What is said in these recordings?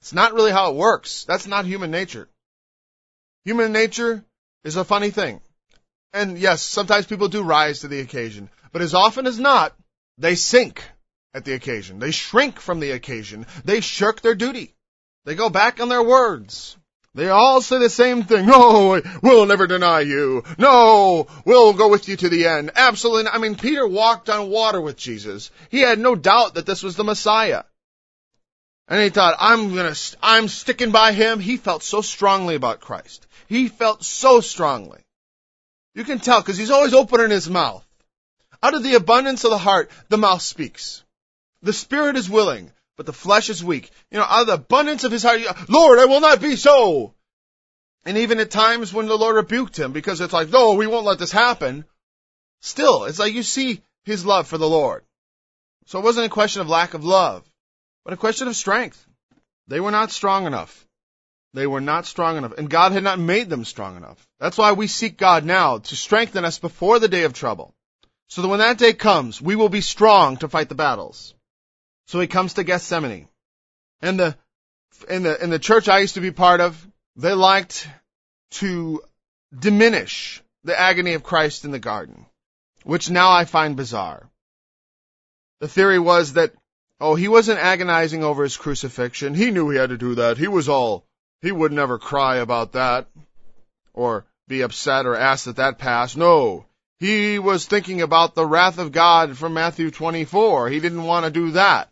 It's not really how it works. That's not human nature. Human nature is a funny thing. And yes, sometimes people do rise to the occasion. But as often as not, they sink at the occasion. They shrink from the occasion. They shirk their duty. They go back on their words. They all say the same thing. No, we'll never deny you. No, we'll go with you to the end. Absolutely not. I mean, Peter walked on water with Jesus. He had no doubt that this was the Messiah. And he thought, I'm sticking by him. He felt so strongly about Christ. He felt so strongly. You can tell because he's always opening his mouth. Out of the abundance of the heart, the mouth speaks. The spirit is willing, but the flesh is weak. Out of the abundance of his heart, Lord, I will not be so. And even at times when the Lord rebuked him, because it's like, no, we won't let this happen. Still, it's like you see his love for the Lord. So it wasn't a question of lack of love, but a question of strength. They were not strong enough. They were not strong enough, and God had not made them strong enough. That's why we seek God now, to strengthen us before the day of trouble, so that when that day comes, we will be strong to fight the battles. So he comes to Gethsemane. And in the church I used to be part of, they liked to diminish the agony of Christ in the garden, which now I find bizarre. The theory was that, he wasn't agonizing over his crucifixion. He knew he had to do that. He would never cry about that or be upset or ask that passed. No, he was thinking about the wrath of God from Matthew 24. He didn't want to do that.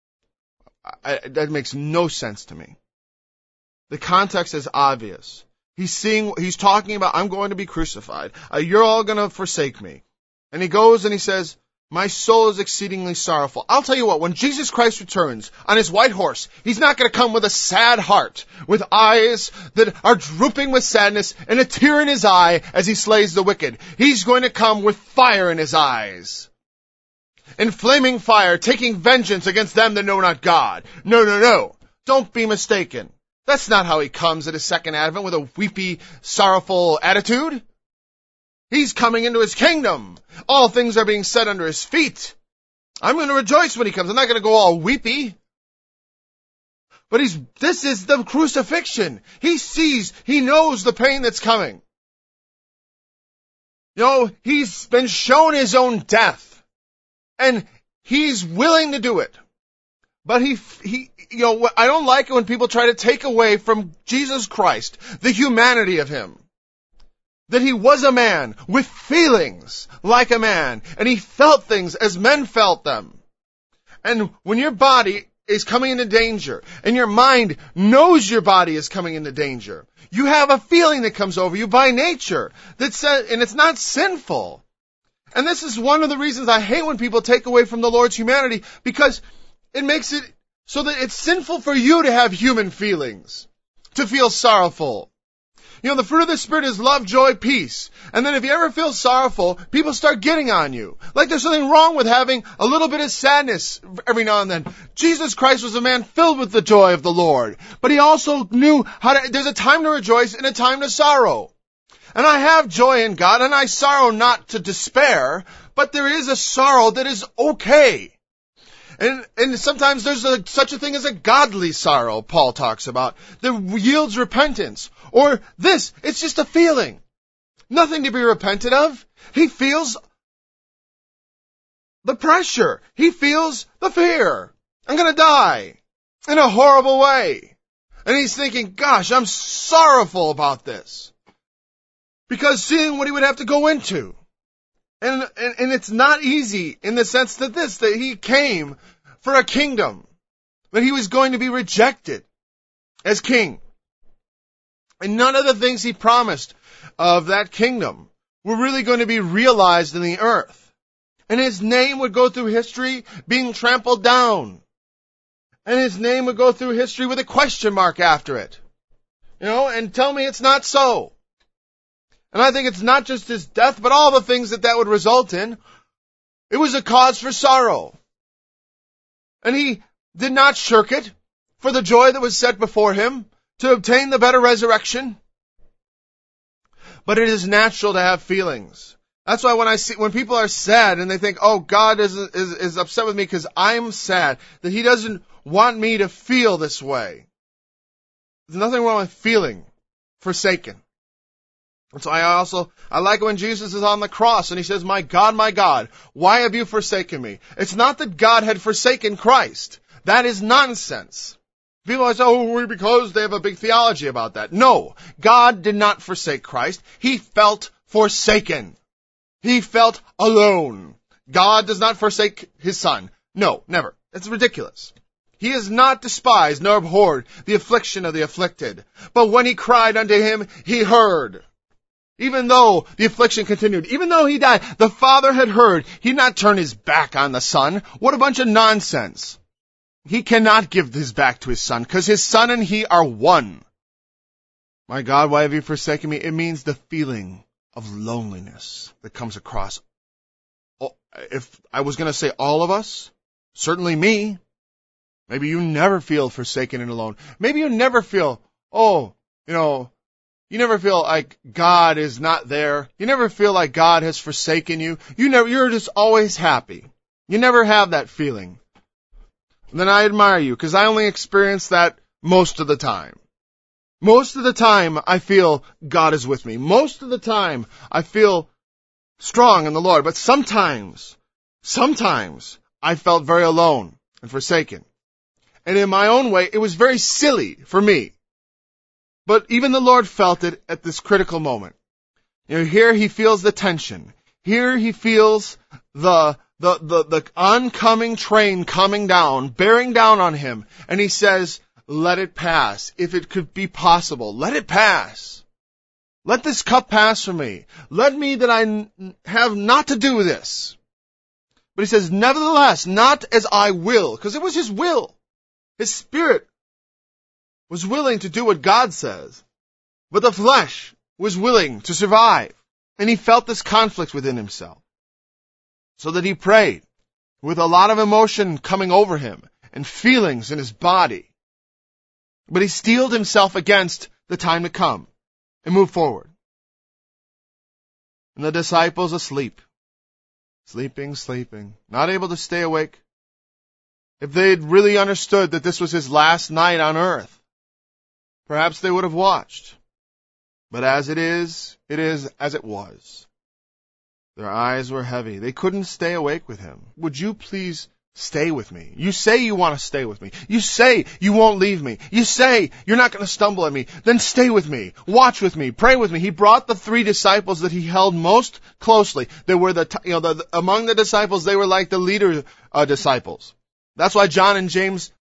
That makes no sense to me. The context is obvious. He's talking about, I'm going to be crucified. You're all going to forsake me. And he goes and he says, my soul is exceedingly sorrowful. I'll tell you what, when Jesus Christ returns on his white horse, he's not going to come with a sad heart, with eyes that are drooping with sadness and a tear in his eye as he slays the wicked. He's going to come with fire in his eyes. In flaming fire, taking vengeance against them that know not God. No. Don't be mistaken. That's not how he comes at his second advent, with a weepy, sorrowful attitude. He's coming into his kingdom. All things are being set under his feet. I'm going to rejoice when he comes. I'm not going to go all weepy. But this is the crucifixion. He knows the pain that's coming. He's been shown his own death. And he's willing to do it. But I don't like it when people try to take away from Jesus Christ the humanity of him. That he was a man with feelings like a man, and he felt things as men felt them. And when your body is coming into danger, and your mind knows your body is coming into danger, you have a feeling that comes over you by nature that says, and it's not sinful. And this is one of the reasons I hate when people take away from the Lord's humanity, because it makes it so that it's sinful for you to have human feelings, to feel sorrowful. The fruit of the Spirit is love, joy, peace. And then if you ever feel sorrowful, people start getting on you. Like there's something wrong with having a little bit of sadness every now and then. Jesus Christ was a man filled with the joy of the Lord. But he also knew there's a time to rejoice and a time to sorrow. And I have joy in God, and I sorrow not to despair, but there is a sorrow that is okay. And sometimes there's such a thing as a godly sorrow, Paul talks about, that yields repentance. Or it's just a feeling. Nothing to be repented of. He feels the pressure. He feels the fear. I'm going to die in a horrible way. And he's thinking, gosh, I'm sorrowful about this. Because seeing what he would have to go into. And it's not easy in the sense that he came for a kingdom. That he was going to be rejected as king. And none of the things he promised of that kingdom were really going to be realized in the earth. And his name would go through history being trampled down. And his name would go through history with a question mark after it. And tell me it's not so. And I think it's not just his death, but all the things that would result in. It was a cause for sorrow. And he did not shirk it for the joy that was set before him, to obtain the better resurrection. But it is natural to have feelings. That's why when people are sad and they think, God is upset with me because I'm sad, that he doesn't want me to feel this way. There's nothing wrong with feeling forsaken. And so I like when Jesus is on the cross and he says, my God, why have you forsaken me? It's not that God had forsaken Christ. That is nonsense. People always say, oh, because they have a big theology about that. No, God did not forsake Christ. He felt forsaken. He felt alone. God does not forsake his son. No, never. It's ridiculous. He is not despised nor abhorred the affliction of the afflicted. But when he cried unto him, he heard. Even though the affliction continued, even though he died, the Father had heard. He did not turn his back on the Son. What a bunch of nonsense. He cannot give his back to his Son, because his Son and he are one. My God, why have you forsaken me? It means the feeling of loneliness that comes across. If I was going to say all of us, certainly me. Maybe you never feel forsaken and alone. Maybe you never feel, you never feel like God is not there. You never feel like God has forsaken you. You're just always happy. You never have that feeling. And then I admire you, because I only experience that most of the time. Most of the time I feel God is with me. Most of the time I feel strong in the Lord. But sometimes I felt very alone and forsaken. And in my own way, it was very silly for me. But even the Lord felt it at this critical moment. Here he feels the tension. Here he feels the oncoming train coming down, bearing down on him. And he says, let it pass. If it could be possible, let it pass. Let this cup pass from me. Let me that I have not to do this. But he says, nevertheless, not as I will, because it was his will. His spirit was willing to do what God says, but the flesh was willing to survive. And he felt this conflict within himself. So that he prayed with a lot of emotion coming over him and feelings in his body. But he steeled himself against the time to come and moved forward. And the disciples asleep. Sleeping, not able to stay awake. If they'd really understood that this was his last night on earth, perhaps they would have watched. But as it is as it was. Their eyes were heavy. They couldn't stay awake with him. Would you please stay with me? You say you want to stay with me. You say you won't leave me. You say you're not going to stumble at me. Then stay with me. Watch with me. Pray with me. He brought the 3 disciples that he held most closely. They were among the disciples, they were like the leader disciples. That's why John and James